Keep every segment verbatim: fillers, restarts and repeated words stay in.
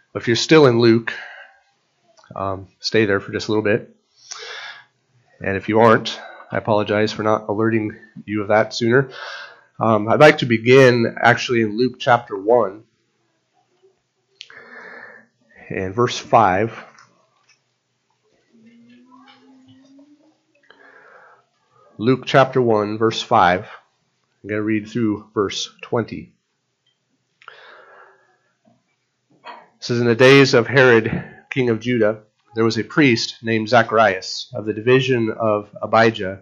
If you're still in Luke, um, stay there for just a little bit. And if you aren't, I apologize for not alerting you of that sooner. Um, I'd like to begin actually in Luke chapter one and verse five. Luke chapter one, verse five. I'm going to read through verse twenty. It says, in the days of Herod, king of Judah, there was a priest named Zacharias of the division of Abijah,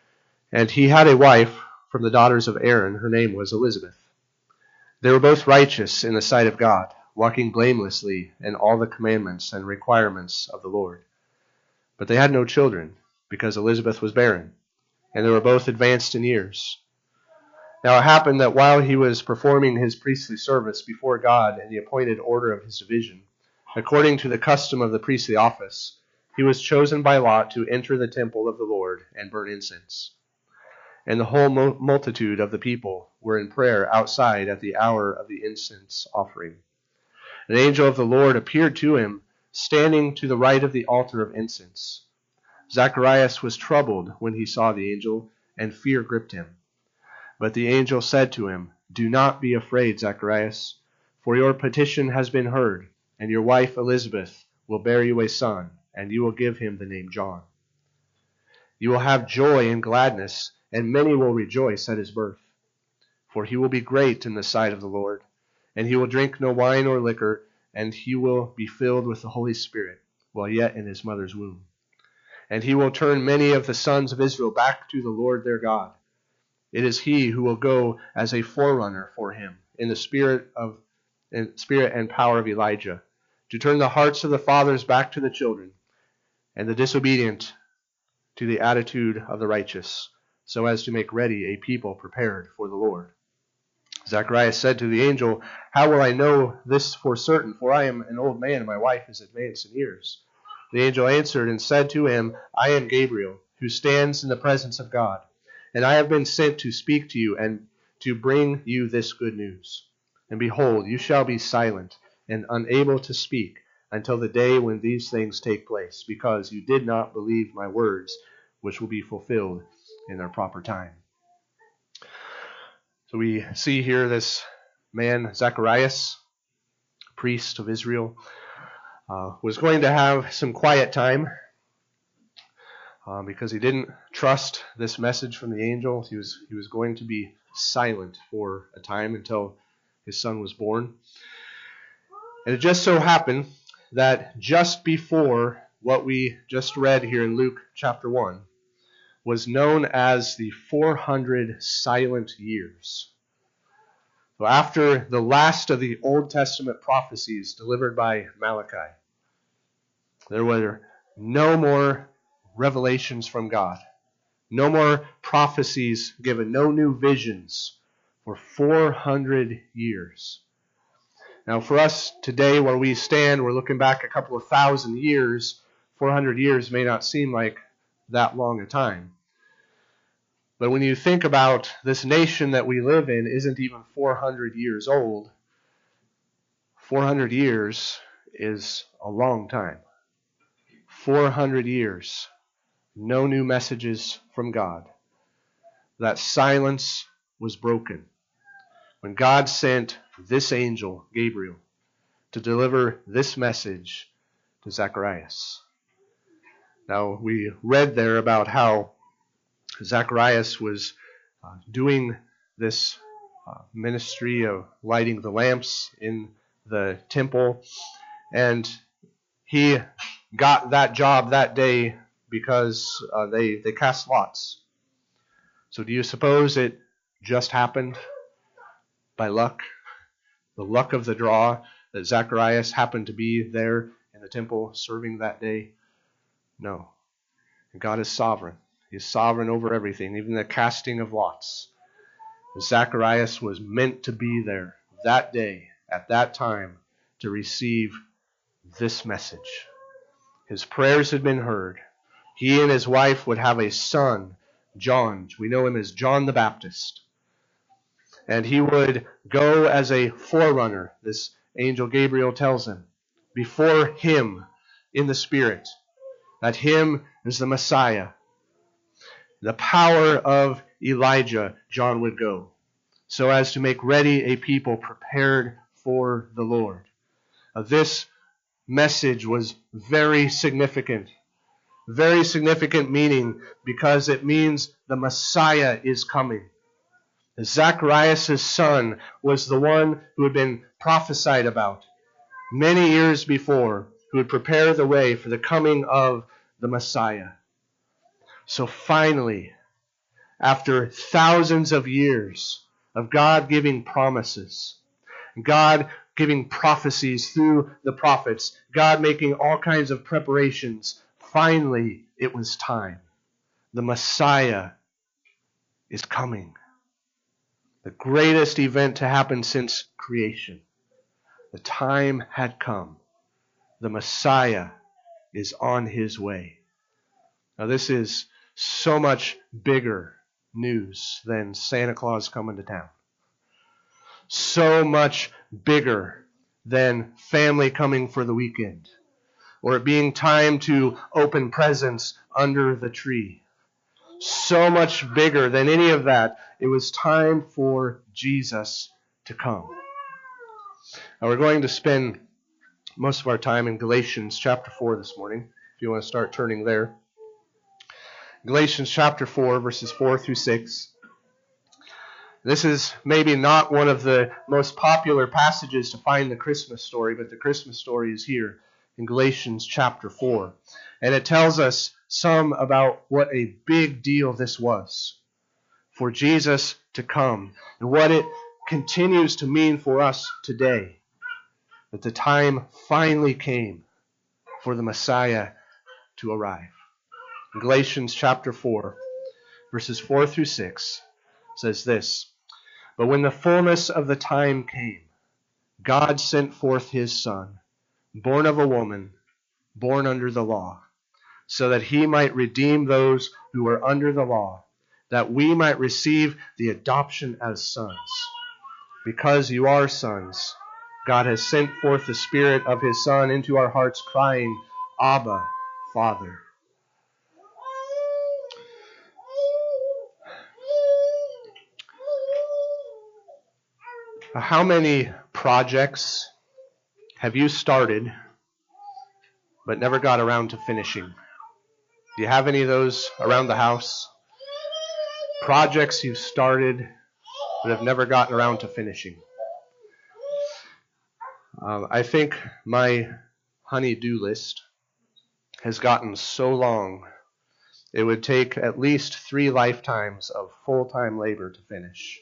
and he had a wife from the daughters of Aaron. Her name was Elizabeth. They were both righteous in the sight of God, walking blamelessly in all the commandments and requirements of the Lord. But they had no children, because Elizabeth was barren, and they were both advanced in years. Now it happened that while he was performing his priestly service before God in the appointed order of his division, according to the custom of the priestly office, he was chosen by lot to enter the temple of the Lord and burn incense. And the whole multitude of the people were in prayer outside at the hour of the incense offering. An angel of the Lord appeared to him, standing to the right of the altar of incense. Zacharias was troubled when he saw the angel, and fear gripped him. But the angel said to him, "Do not be afraid, Zacharias, for your petition has been heard, and your wife Elizabeth will bear you a son, and you will give him the name John. You will have joy and gladness, and many will rejoice at his birth. For he will be great in the sight of the Lord, and he will drink no wine or liquor, and he will be filled with the Holy Spirit while yet in his mother's womb. And he will turn many of the sons of Israel back to the Lord their God. It is he who will go as a forerunner for him in the spirit of in spirit and power of Elijah, to turn the hearts of the fathers back to the children, and the disobedient to the attitude of the righteous, so as to make ready a people prepared for the Lord." Zacharias said to the angel, "How will I know this for certain? For I am an old man, and my wife is advanced in years." The angel answered and said to him, "I am Gabriel, who stands in the presence of God, and I have been sent to speak to you and to bring you this good news. And behold, you shall be silent and unable to speak until the day when these things take place, because you did not believe my words, which will be fulfilled in their proper time." So we see here this man, Zacharias, priest of Israel, uh, was going to have some quiet time uh, because he didn't trust this message from the angel. He was, he was going to be silent for a time until his son was born. And it just so happened that just before what we just read here in Luke chapter one was known as the four hundred silent years. So after the last of the Old Testament prophecies delivered by Malachi, there were no more revelations from God, no more prophecies given, no new visions for four hundred years. Now for us today, where we stand, we're looking back a couple of thousand years. four hundred years may not seem like that long a time. But when you think about this nation that we live in isn't even four hundred years old, four hundred years is a long time. four hundred years, no new messages from God. That silence was broken when God sent this angel, Gabriel, to deliver this message to Zacharias. Now, we read there about how Zacharias was uh, doing this uh, ministry of lighting the lamps in the temple, and he got that job that day because uh, they, they cast lots. So do you suppose it just happened by luck? The luck of the draw that Zacharias happened to be there in the temple serving that day? No. God is sovereign. He is sovereign over everything, even the casting of lots. Zacharias was meant to be there that day, at that time, to receive this message. His prayers had been heard. He and his wife would have a son, John. We know him as John the Baptist. And he would go as a forerunner, this angel Gabriel tells him, before him in the Spirit, that him is the Messiah. The power of Elijah, John would go, so as to make ready a people prepared for the Lord. Now, this message was very significant. Very significant meaning, because it means the Messiah is coming. Zacharias' son was the one who had been prophesied about many years before, who would prepare the way for the coming of the Messiah. So finally, after thousands of years of God giving promises, God giving prophecies through the prophets, God making all kinds of preparations, finally it was time. The Messiah is coming. The greatest event to happen since creation. The time had come. The Messiah is on his way. Now this is so much bigger news than Santa Claus coming to town. So much bigger than family coming for the weekend, or it being time to open presents under the tree. So much bigger than any of that. It was time for Jesus to come. Now we're going to spend most of our time in Galatians chapter four this morning, if you want to start turning there. Galatians chapter four, verses four through six. This is maybe not one of the most popular passages to find the Christmas story, but the Christmas story is here in Galatians chapter four. And it tells us some about what a big deal this was for Jesus to come, and what it continues to mean for us today, that the time finally came for the Messiah to arrive. In Galatians chapter four, verses four through six, says this: But when the fullness of the time came, God sent forth his Son, born of a woman, born under the law, so that he might redeem those who were under the law, that we might receive the adoption as sons. Because you are sons, God has sent forth the Spirit of his Son into our hearts, crying, Abba, Father. How many projects have you started but never got around to finishing? Do you have any of those around the house? Projects you've started but have never gotten around to finishing. Um, I think my honey-do list has gotten so long, it would take at least three lifetimes of full-time labor to finish.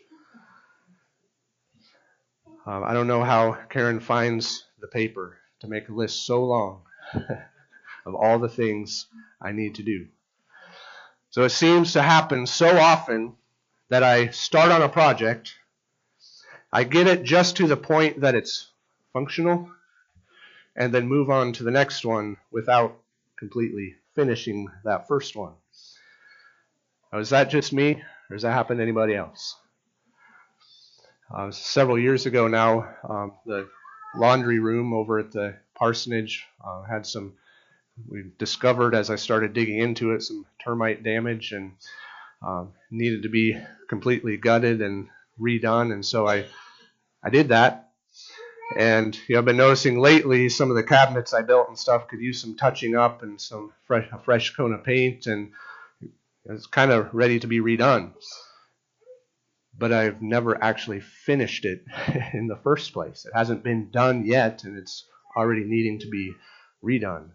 Um, I don't know how Karen finds the paper to make a list so long of all the things I need to do. So it seems to happen so often that I start on a project, I get it just to the point that it's functional, and then move on to the next one without completely finishing that first one. Now, is that just me, or does that happen to anybody else? Uh, several years ago now, um, the laundry room over at the parsonage uh, had some, we discovered as I started digging into it, some termite damage, and um, needed to be completely gutted and redone. And so I, I did that. And you know, I've been noticing lately some of the cabinets I built and stuff could use some touching up and some fresh, a fresh coat of paint, and it's kind of ready to be redone. But I've never actually finished it in the first place. It hasn't been done yet, and it's already needing to be redone.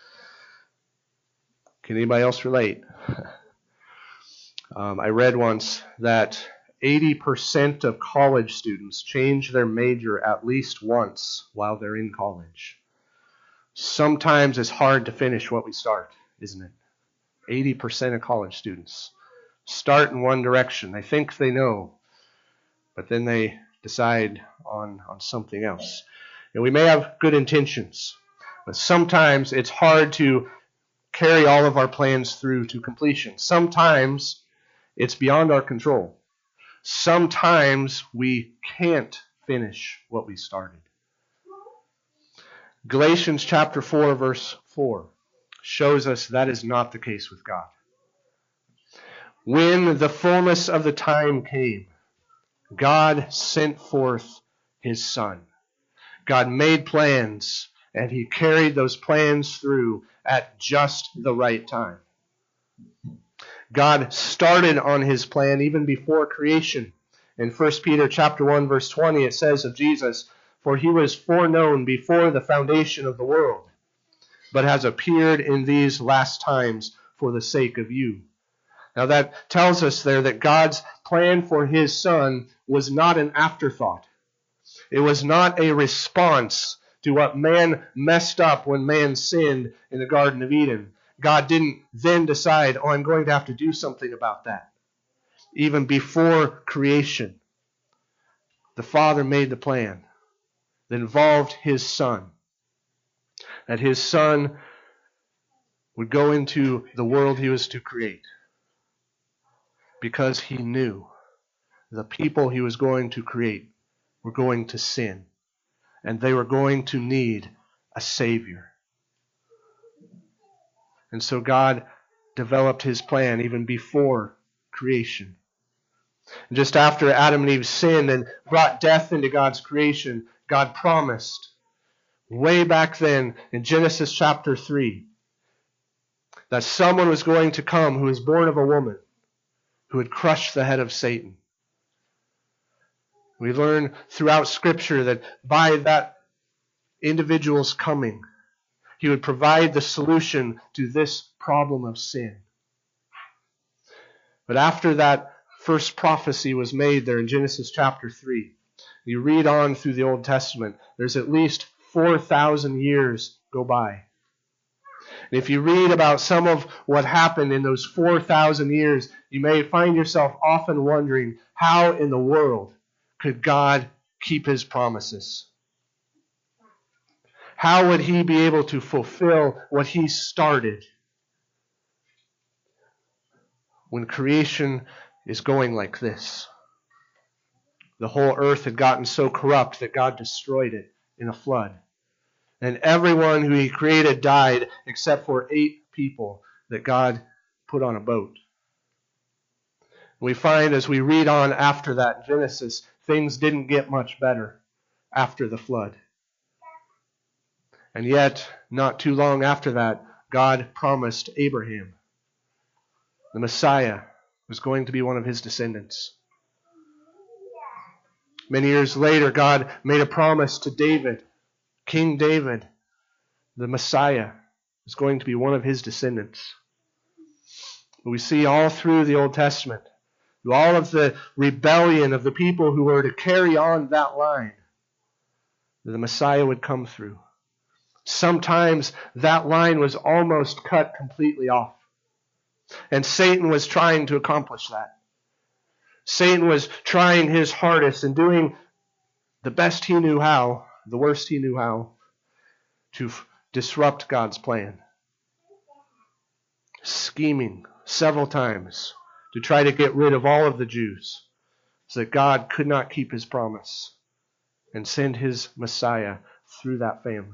Can anybody else relate? um, I read once that eighty percent of college students change their major at least once while they're in college. Sometimes it's hard to finish what we start, isn't it? eighty percent of college students start in one direction. They think they know, but then they decide on, on something else. And we may have good intentions, but sometimes it's hard to carry all of our plans through to completion. Sometimes it's beyond our control. Sometimes we can't finish what we started. Galatians chapter four, verse four shows us that is not the case with God. When the fullness of the time came, God sent forth his Son. God made plans, and he carried those plans through at just the right time. God started on his plan even before creation. In First Peter chapter one, verse twenty, it says of Jesus, "For he was foreknown before the foundation of the world, but has appeared in these last times for the sake of you." Now that tells us there that God's plan for his Son was not an afterthought. It was not a response to what man messed up when man sinned in the Garden of Eden. God didn't then decide, oh, I'm going to have to do something about that. Even before creation, the Father made the plan that involved his Son. That his Son would go into the world he was to create. Because he knew the people he was going to create were going to sin. And they were going to need a Savior. And so God developed his plan even before creation. And just after Adam and Eve sinned and brought death into God's creation, God promised way back then in Genesis chapter three that someone was going to come who was born of a woman who would crush the head of Satan. We learn throughout Scripture that by that individual's coming, he would provide the solution to this problem of sin. But after that first prophecy was made there in Genesis chapter three, you read on through the Old Testament, there's at least four thousand years go by. And if you read about some of what happened in those four thousand years, you may find yourself often wondering, how in the world could God keep his promises? How would he be able to fulfill what he started when creation is going like this? The whole earth had gotten so corrupt that God destroyed it in a flood. And everyone who he created died except for eight people that God put on a boat. We find as we read on after that in Genesis, things didn't get much better after the flood. And yet, not too long after that, God promised Abraham the Messiah was going to be one of his descendants. Many years later, God made a promise to David, King David, the Messiah was going to be one of his descendants. We see all through the Old Testament, through all of the rebellion of the people who were to carry on that line, that the Messiah would come through. Sometimes that line was almost cut completely off. And Satan was trying to accomplish that. Satan was trying his hardest and doing the best he knew how, the worst he knew how, to f- disrupt God's plan. Scheming several times to try to get rid of all of the Jews so that God could not keep his promise and send his Messiah through that family.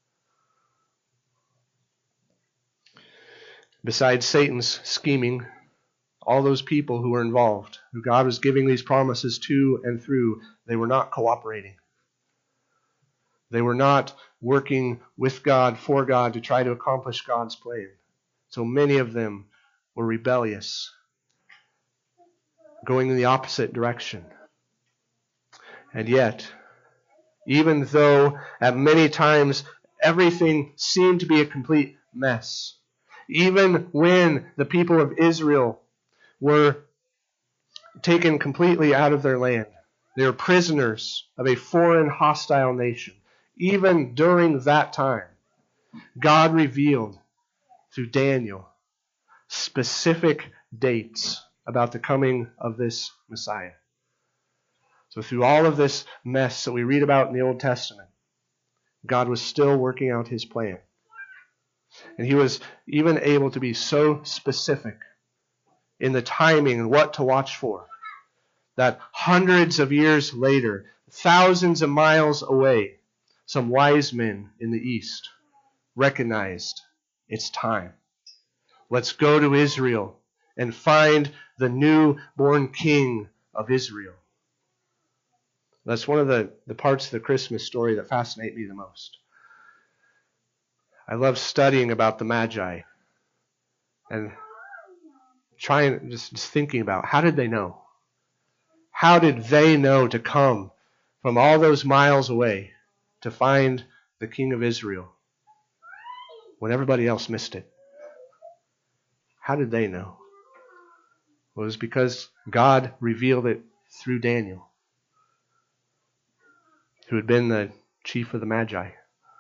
Besides Satan's scheming, all those people who were involved, who God was giving these promises to and through, they were not cooperating. They were not working with God, for God, to try to accomplish God's plan. So many of them were rebellious, going in the opposite direction. And yet, even though at many times everything seemed to be a complete mess, even when the people of Israel were taken completely out of their land, they were prisoners of a foreign, hostile nation. Even during that time, God revealed through Daniel specific dates about the coming of this Messiah. So through all of this mess that we read about in the Old Testament, God was still working out his plan. And he was even able to be so specific in the timing and what to watch for, that hundreds of years later, thousands of miles away, some wise men in the east recognized it's time. Let's go to Israel and find the newborn king of Israel. That's one of the, the parts of the Christmas story that fascinate me the most. I love studying about the Magi and trying, just, just thinking about how did they know? How did they know to come from all those miles away to find the King of Israel when everybody else missed it? How did they know? Well, it was because God revealed it through Daniel, who had been the chief of the Magi.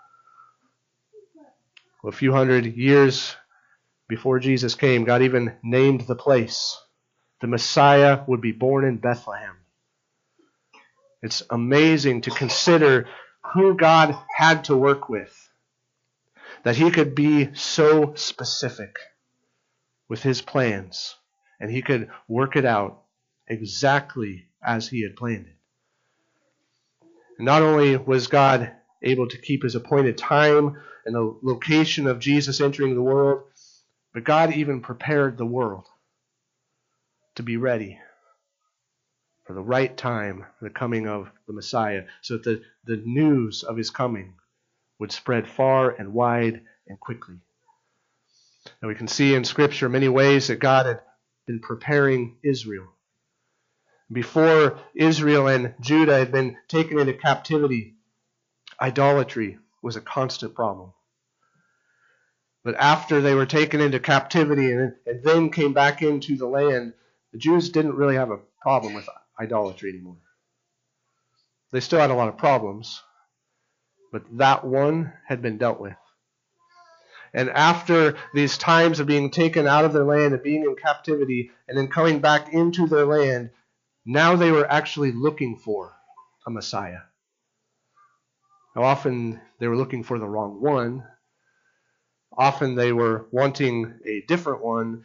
Well, a few hundred years before Jesus came, God even named the place. The Messiah would be born in Bethlehem. It's amazing to consider who God had to work with, that he could be so specific with his plans, and he could work it out exactly as he had planned it. And not only was God able to keep his appointed time and the location of Jesus entering the world, but God even prepared the world to be ready for the right time, the coming of the Messiah, so that the, the news of his coming would spread far and wide and quickly. And we can see in Scripture many ways that God had been preparing Israel. Before Israel and Judah had been taken into captivity, idolatry was a constant problem. But after they were taken into captivity and, and then came back into the land, the Jews didn't really have a problem with idolatry anymore. They still had a lot of problems, but that one had been dealt with. And after these times of being taken out of their land and being in captivity and then coming back into their land, now they were actually looking for a Messiah. Now, often they were looking for the wrong one. Often they were wanting a different one.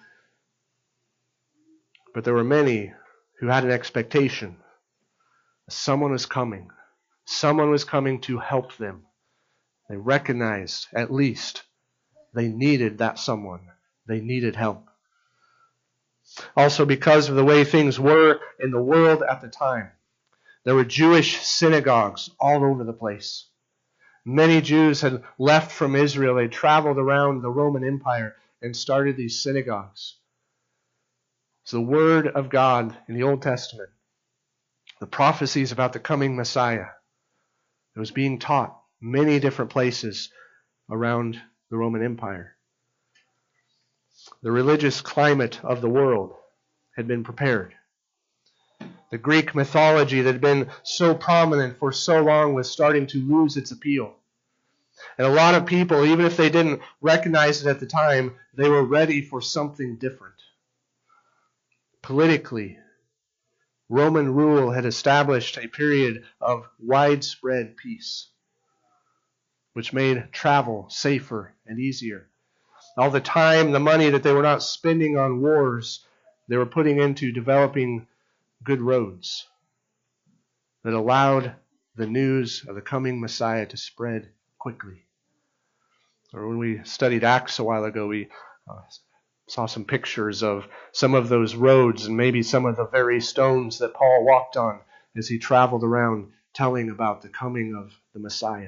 But there were many who had an expectation. Someone was coming. Someone was coming to help them. They recognized, at least, they needed that someone. They needed help. Also, because of the way things were in the world at the time, there were Jewish synagogues all over the place. Many Jews had left from Israel. They traveled around the Roman Empire and started these synagogues. So the Word of God in the Old Testament, the prophecies about the coming Messiah, it was being taught many different places around the Roman Empire. The religious climate of the world had been prepared. The Greek mythology that had been so prominent for so long was starting to lose its appeal. And a lot of people, even if they didn't recognize it at the time, they were ready for something different. Politically, Roman rule had established a period of widespread peace, which made travel safer and easier. All the time, the money that they were not spending on wars, they were putting into developing good roads that allowed the news of the coming Messiah to spread quickly. Or when we studied Acts a while ago, we uh, saw some pictures of some of those roads and maybe some of the very stones that Paul walked on as he traveled around telling about the coming of the Messiah.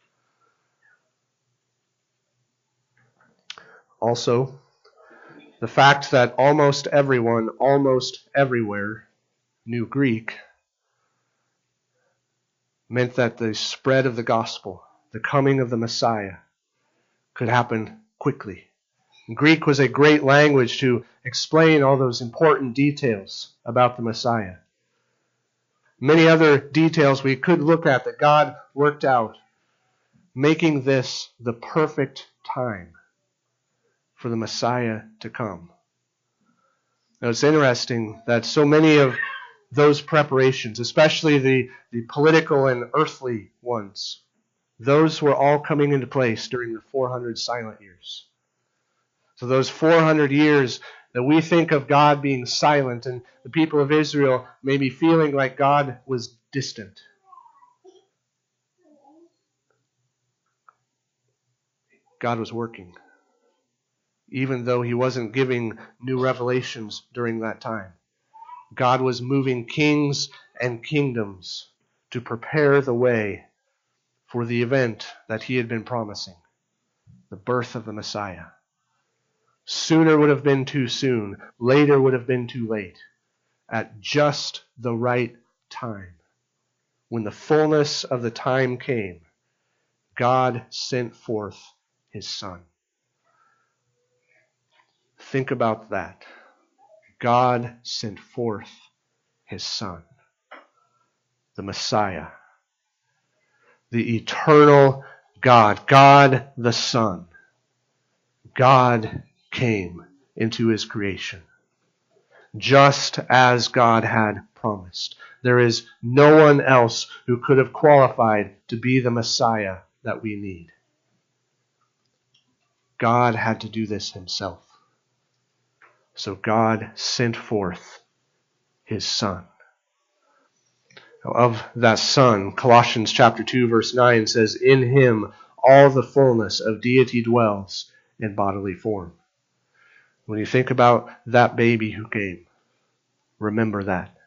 Also, the fact that almost everyone, almost everywhere, knew Greek meant that the spread of the gospel, the coming of the Messiah, could happen quickly. Greek was a great language to explain all those important details about the Messiah. Many other details we could look at that God worked out, making this the perfect time for the Messiah to come. Now, it's interesting that so many of those preparations, especially the, the political and earthly ones, those were all coming into place during the four hundred silent years. So those four hundred years that we think of God being silent and the people of Israel maybe feeling like God was distant. God was working, even though he wasn't giving new revelations during that time. God was moving kings and kingdoms to prepare the way for the event that he had been promising, the birth of the Messiah. Sooner would have been too soon. Later would have been too late. At just the right time, when the fullness of the time came, God sent forth his Son. Think about that. God sent forth his Son, the Messiah, the eternal God, God the Son. God came into his creation, just as God had promised. There is no one else who could have qualified to be the Messiah that we need. God had to do this himself. So God sent forth his Son. Of that Son, Colossians chapter two, verse nine says, "In him all the fullness of deity dwells in bodily form." When you think about that baby who came, remember that.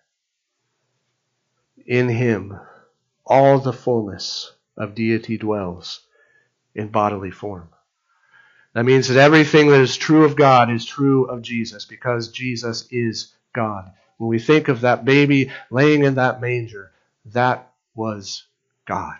In him all the fullness of deity dwells in bodily form. That means that everything that is true of God is true of Jesus, because Jesus is God. When we think of that baby laying in that manger, that was God.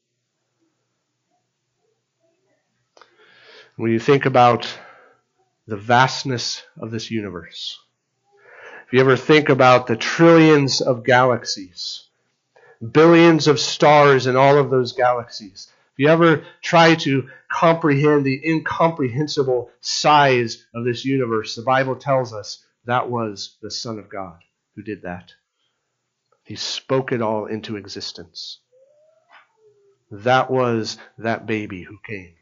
When you think about the vastness of this universe, if you ever think about the trillions of galaxies, billions of stars in all of those galaxies, if you ever try to comprehend the incomprehensible size of this universe, the Bible tells us that was the Son of God who did that. He spoke it all into existence. That was that baby who came.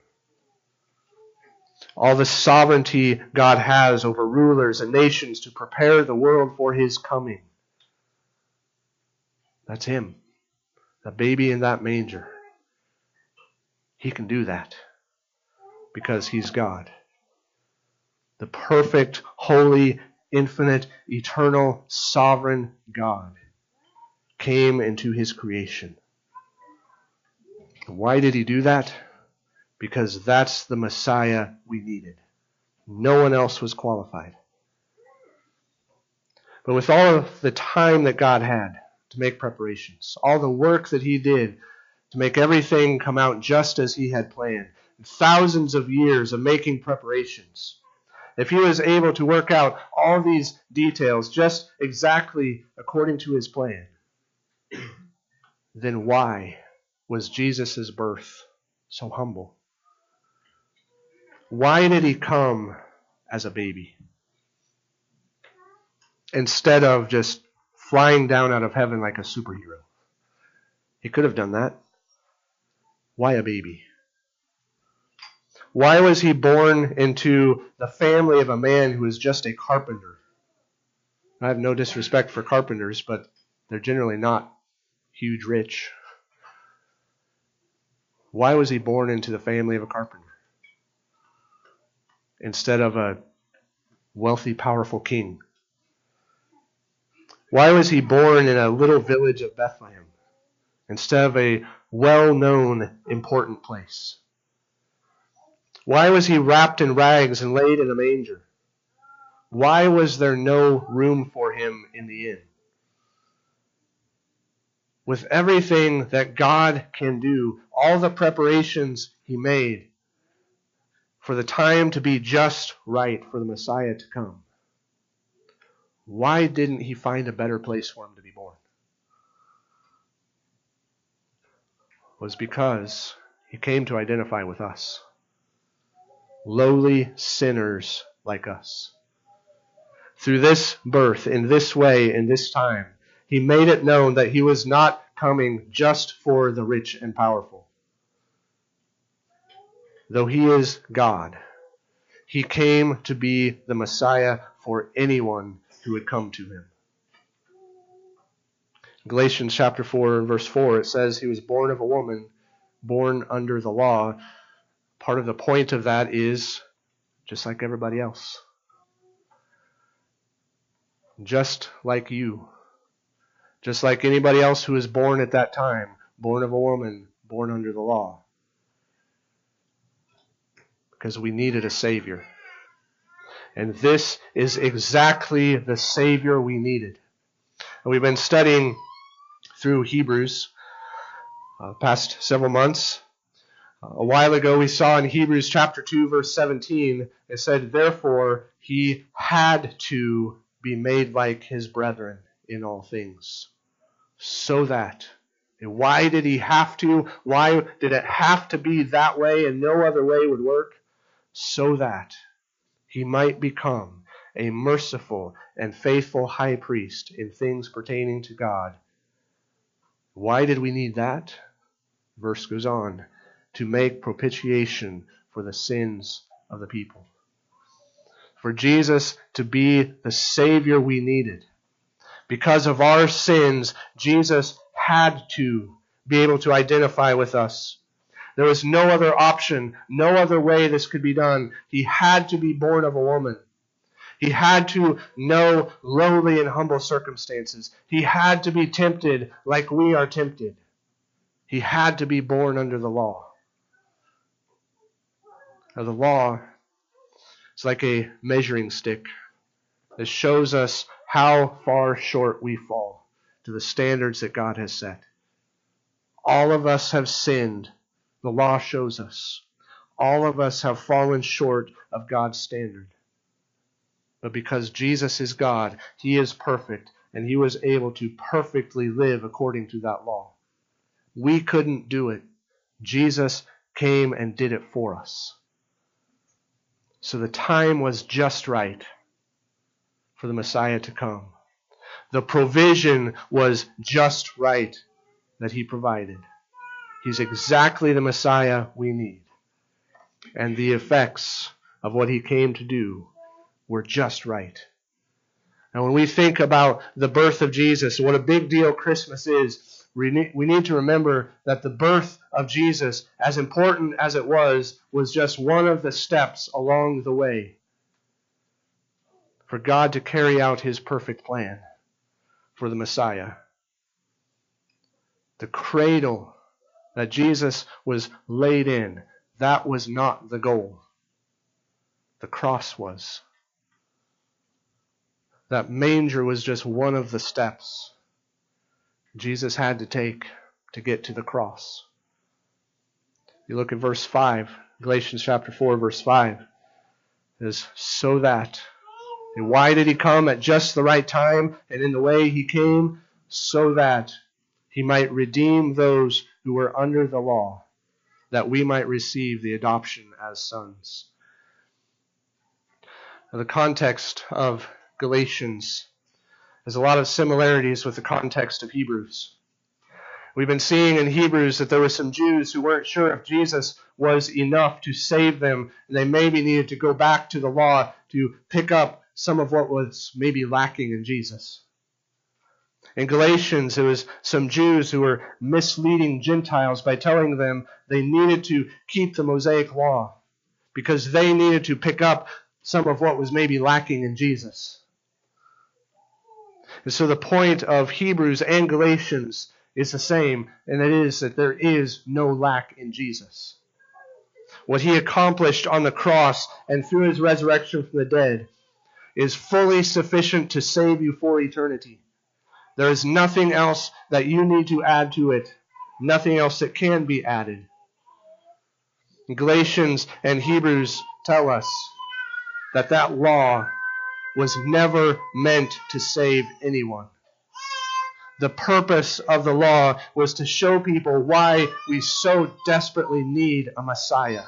All the sovereignty God has over rulers and nations to prepare the world for his coming. That's him. The baby in that manger. He can do that because he's God. The perfect, holy, infinite, eternal, sovereign God came into his creation. Why did he do that? Because that's the Messiah we needed. No one else was qualified. But with all of the time that God had to make preparations, all the work that he did to make everything come out just as he had planned, thousands of years of making preparations, if he was able to work out all these details just exactly according to his plan, then why was Jesus' birth so humble? Why did he come as a baby instead of just flying down out of heaven like a superhero? He could have done that. Why a baby? Why was he born into the family of a man who is just a carpenter? I have no disrespect for carpenters, but they're generally not huge rich. Why was he born into the family of a carpenter instead of a wealthy, powerful king? Why was he born in a little village of Bethlehem instead of a well-known, important place? Why was he wrapped in rags and laid in a manger? Why was there no room for him in the inn? With everything that God can do, all the preparations he made for the time to be just right for the Messiah to come, why didn't he find a better place for him to be born? It was because he came to identify with us, lowly sinners like us. Through this birth, in this way, in this time, he made it known that he was not coming just for the rich and powerful. Though he is God, he came to be the Messiah for anyone who would come to him. Galatians chapter four, verse four, it says he was born of a woman, born under the law. Part of the point of that is just like everybody else. Just like you. Just like anybody else who was born at that time. Born of a woman, born under the law. Because we needed a Savior. And this is exactly the Savior we needed. And we've been studying through Hebrews uh, past several months. Uh, a while ago we saw in Hebrews chapter two verse seventeen, it said, therefore he had to be made like his brethren in all things. So that. And why did he have to? Why did it have to be that way and no other way would work? So that he might become a merciful and faithful high priest in things pertaining to God. Why did we need that? Verse goes on, to make propitiation for the sins of the people. For Jesus to be the Savior we needed. Because of our sins, Jesus had to be able to identify with us. There was no other option, no other way this could be done. He had to be born of a woman. He had to know lowly and humble circumstances. He had to be tempted like we are tempted. He had to be born under the law. Now, the law is like a measuring stick that shows us how far short we fall to the standards that God has set. All of us have sinned. The law shows us. All of us have fallen short of God's standard. But because Jesus is God, He is perfect, and He was able to perfectly live according to that law. We couldn't do it. Jesus came and did it for us. So the time was just right for the Messiah to come. The provision was just right that He provided. He's exactly the Messiah we need. And the effects of what He came to do were just right. Now, when we think about the birth of Jesus, what a big deal Christmas is, we need, we need to remember that the birth of Jesus, as important as it was, was just one of the steps along the way for God to carry out His perfect plan for the Messiah. The cradle that Jesus was laid in, that was not the goal. The cross was. That manger was just one of the steps Jesus had to take to get to the cross. You look at verse five, Galatians chapter four, verse five. It is so that. And why did He come at just the right time and in the way He came? So that He might redeem those who were under the law, that we might receive the adoption as sons. Now, the context of Galatians has a lot of similarities with the context of Hebrews. We've been seeing in Hebrews that there were some Jews who weren't sure if Jesus was enough to save them, and they maybe needed to go back to the law to pick up some of what was maybe lacking in Jesus. In Galatians, it was some Jews who were misleading Gentiles by telling them they needed to keep the Mosaic law because they needed to pick up some of what was maybe lacking in Jesus. And so the point of Hebrews and Galatians is the same, and it is that there is no lack in Jesus. What He accomplished on the cross and through His resurrection from the dead is fully sufficient to save you for eternity. There is nothing else that you need to add to it, nothing else that can be added. Galatians and Hebrews tell us that that law was never meant to save anyone. The purpose of the law was to show people why we so desperately need a Messiah.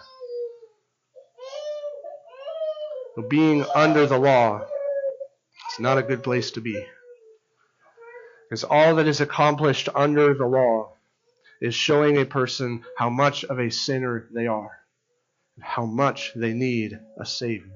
But being under the law is not a good place to be. Because all that is accomplished under the law is showing a person how much of a sinner they are, and how much they need a Savior.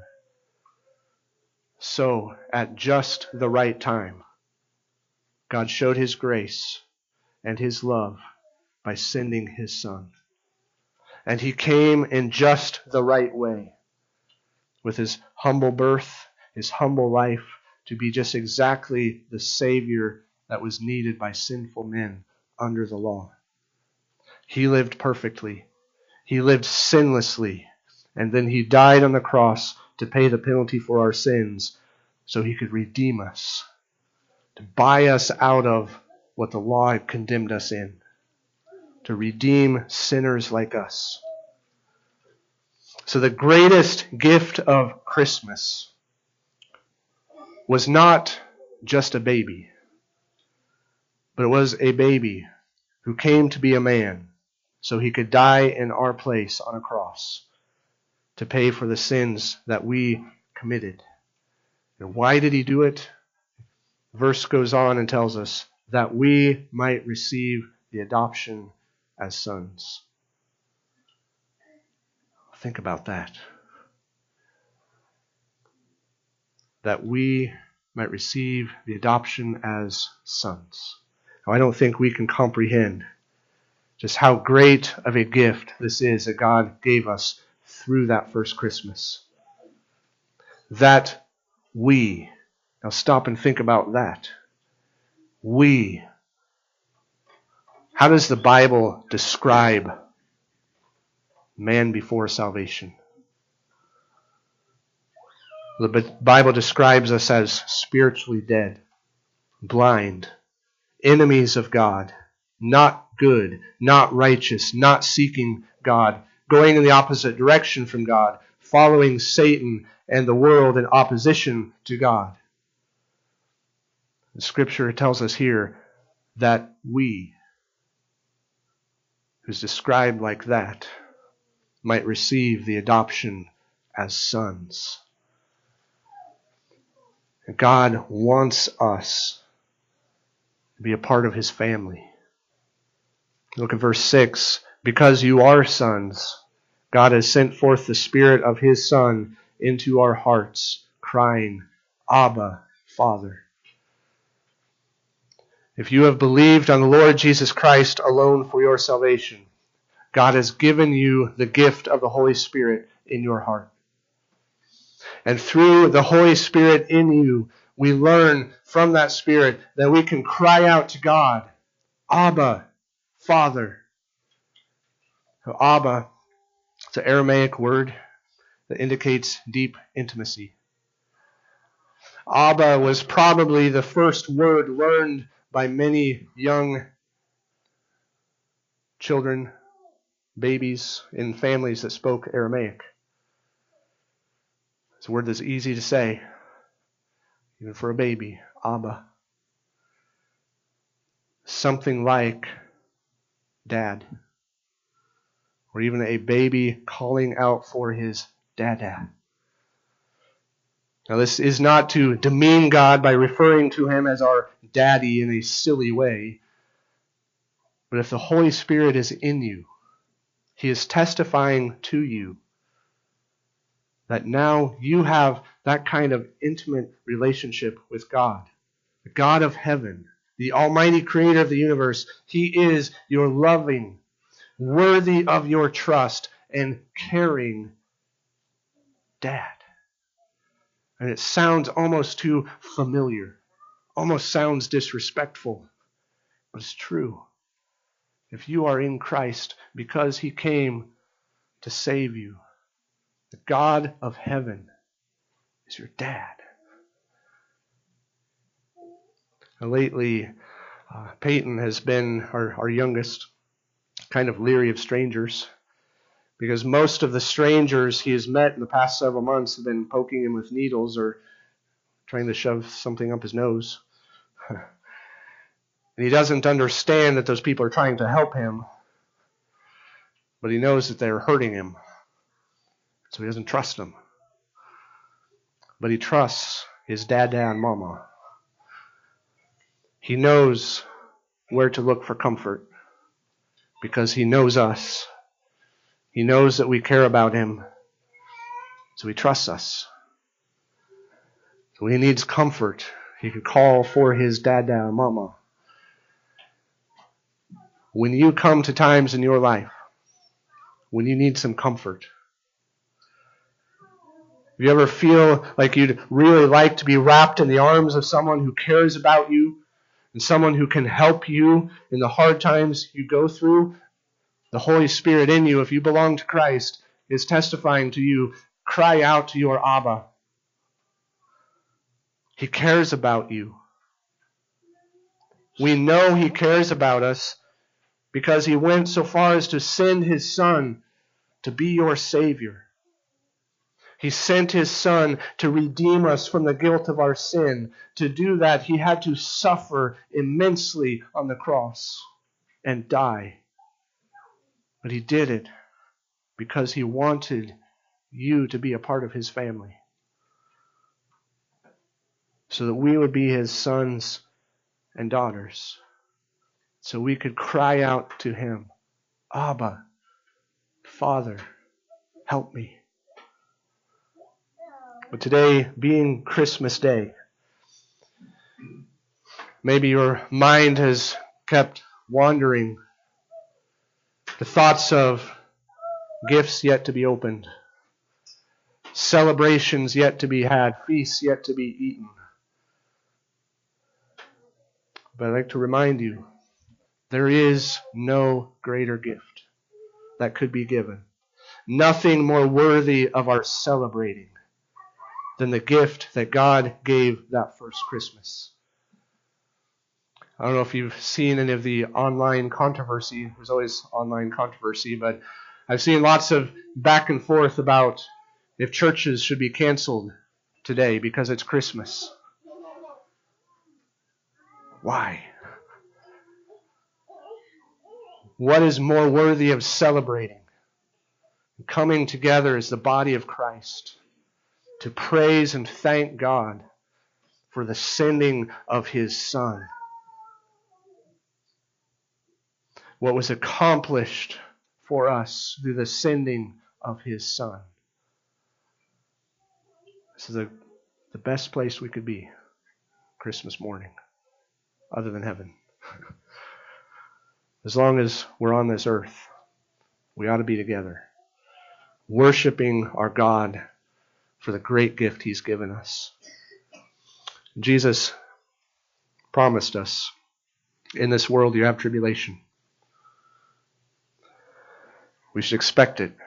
So, at just the right time, God showed His grace and His love by sending His Son. And he came in just the right way, with his humble birth, his humble life, to be just exactly the Savior that was needed by sinful men under the law. He lived perfectly. He lived sinlessly. And then he died on the cross to pay the penalty for our sins so he could redeem us, to buy us out of what the law had condemned us in, to redeem sinners like us. So the greatest gift of Christmas was not just a baby, but it was a baby who came to be a man so he could die in our place on a cross to pay for the sins that we committed. And why did he do it? The verse goes on and tells us that we might receive the adoption as sons. Think about that. That we might receive the adoption as sons. Now, I don't think we can comprehend just how great of a gift this is that God gave us through that first Christmas. That we, now stop and think about that. We. How does the Bible describe man before salvation? The Bible describes us as spiritually dead, blind, enemies of God, not good, not righteous, not seeking God, going in the opposite direction from God, following Satan and the world in opposition to God. The Scripture tells us here that we, who's described like that, might receive the adoption as sons. God wants us to be a part of his family. Look at verse six. Because you are sons, God has sent forth the Spirit of his Son into our hearts, crying, Abba, Father. If you have believed on the Lord Jesus Christ alone for your salvation, God has given you the gift of the Holy Spirit in your heart. And through the Holy Spirit in you, we learn from that Spirit that we can cry out to God, Abba, Father. So Abba, it's an Aramaic word that indicates deep intimacy. Abba was probably the first word learned by many young children, babies in families that spoke Aramaic. It's a word that's easy to say, even for a baby, Abba. Something like Dad. Or even a baby calling out for his dada. Now this is not to demean God by referring to him as our daddy in a silly way. But if the Holy Spirit is in you, he is testifying to you that now you have that kind of intimate relationship with God. The God of heaven, the almighty creator of the universe. He is your loving, worthy of your trust, and caring dad. And it sounds almost too familiar, almost sounds disrespectful, but it's true. If you are in Christ because he came to save you, the God of heaven is your dad. Now, lately, uh, Peyton has been, our, our youngest, kind of leery of strangers because most of the strangers he has met in the past several months have been poking him with needles or trying to shove something up his nose. And he doesn't understand that those people are trying to help him, but he knows that they're hurting him. So he doesn't trust them. But he trusts his dada and mama. He knows where to look for comfort because he knows us. He knows that we care about him. So he trusts us. So when he needs comfort, he can call for his dada and mama. When you come to times in your life when you need some comfort. If you ever feel like you'd really like to be wrapped in the arms of someone who cares about you and someone who can help you in the hard times you go through, the Holy Spirit in you, if you belong to Christ, is testifying to you, cry out to your Abba. He cares about you. We know He cares about us because He went so far as to send His Son to be your Savior. He sent His Son to redeem us from the guilt of our sin. To do that, He had to suffer immensely on the cross and die. But He did it because He wanted you to be a part of His family, so that we would be His sons and daughters, so we could cry out to Him, Abba, Father, help me. But today, being Christmas Day, maybe your mind has kept wandering. The thoughts of gifts yet to be opened, celebrations yet to be had, feasts yet to be eaten. But I'd like to remind you, there is no greater gift that could be given. Nothing more worthy of our celebrating than the gift that God gave that first Christmas. I don't know if you've seen any of the online controversy. There's always online controversy, but I've seen lots of back and forth about if churches should be canceled today because it's Christmas. Why? What is more worthy of celebrating? Coming together as the body of Christ to praise and thank God for the sending of His Son. What was accomplished for us through the sending of His Son. This is a, the best place we could be Christmas morning, other than heaven. As long as we're on this earth, we ought to be together, worshiping our God for the great gift He's given us. Jesus promised us, in this world you have tribulation. We should expect it.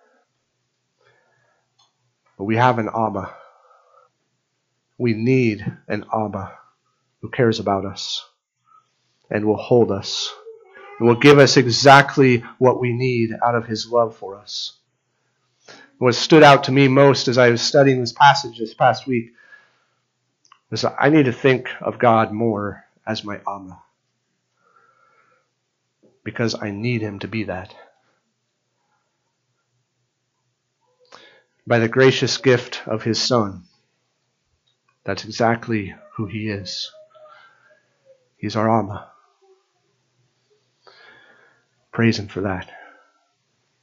But we have an Abba. We need an Abba who cares about us and will hold us and will give us exactly what we need out of His love for us. What stood out to me most as I was studying this passage this past week was I need to think of God more as my Abba, because I need Him to be that. By the gracious gift of His Son, that's exactly who He is. He's our Abba. Praise Him for that.